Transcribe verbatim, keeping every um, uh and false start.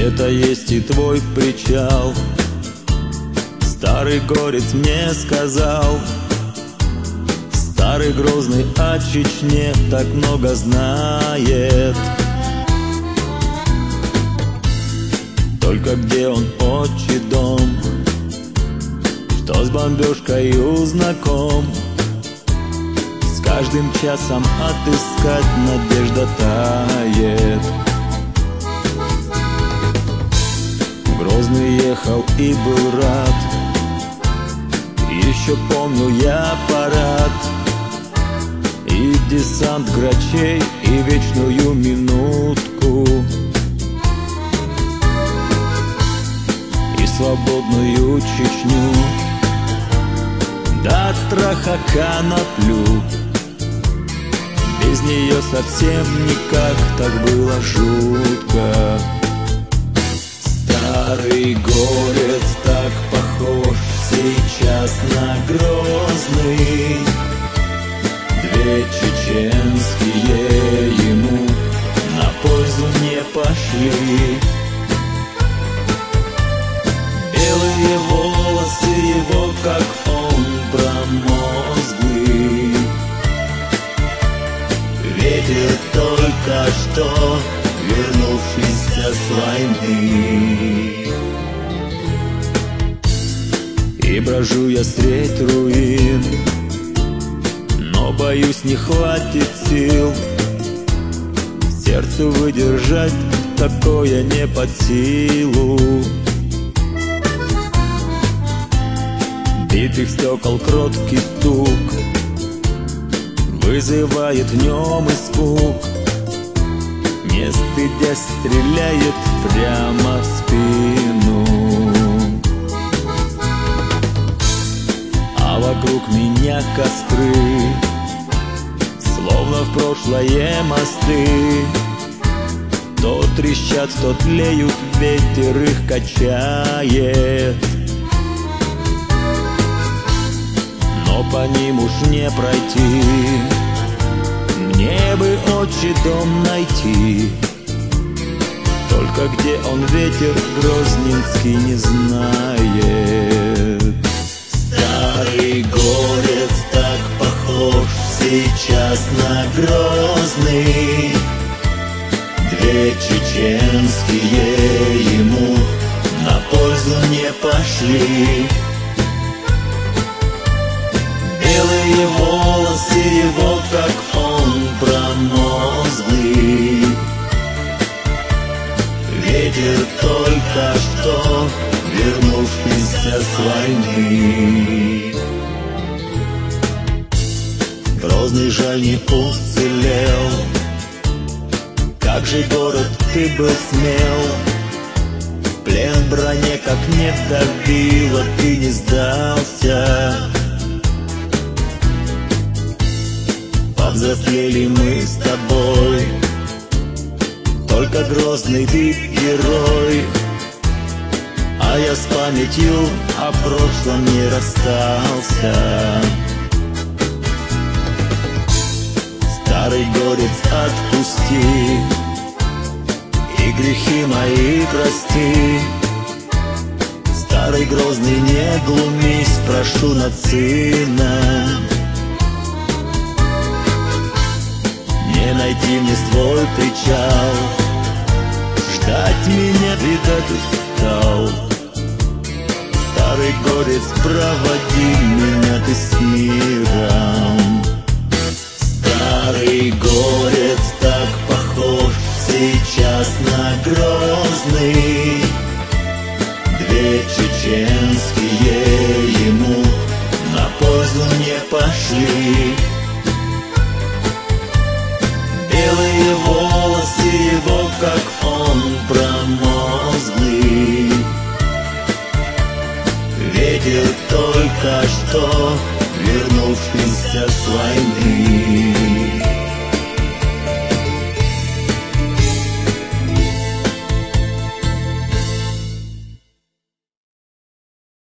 Где-то есть и твой причал. Старый горец мне сказал, старый Грозный о Чечне так много знает. Только где он, отчий дом, что с бомбежкою знаком? С каждым часом отыскать надежда тает. Грозный ехал и был рад, еще помню я парад и десант грачей, и вечную минутку, и свободную Чечню, да от страха коноплю. Без нее совсем никак, так было жутко. Старый горец так похож сейчас на Грозный. Две чеченские ему на пользу не пошли. Белые волосы его, как он, промозглый. Ветер только что вернувшийся с войны. И брожу я средь руин, но боюсь, не хватит сил. Сердцу выдержать такое не под силу. Битых стекол кроткий стук вызывает в нем испуг. Не стыдясь, стреляет прямо в спину. А вокруг меня костры, словно в прошлое мосты. То трещат, то тлеют, ветер их качает. Но по ним уж не пройти, мне бы отчий дом найти. Только где он, ветер грозненский, не знает. Старый горец так похож сейчас на Грозный. Две чеченские ему на пользу не пошли. Белые волосы его, как он, промозглый. Ветер только что вернувшийся с войны. Грозный, жаль, не уцелел. Как же, город, ты был смел. В плен в броне как не добило, ты не сдался. Повзрослели мы с тобой, только Грозный ты герой. А я с памятью о прошлом не расстался. Старый горец, отпусти и грехи мои прости. Старый Грозный, не глумись, прошу над сына. Не найти мне свой причал, ждать меня, видать, устал. Старый горец, проводи меня ты с миром. Старый горец так похож сейчас на Грозный. Две чеченские ему на пользу не пошли. Белые волосы его, как он, промозглый. Ветер только что вернувшийся с войны.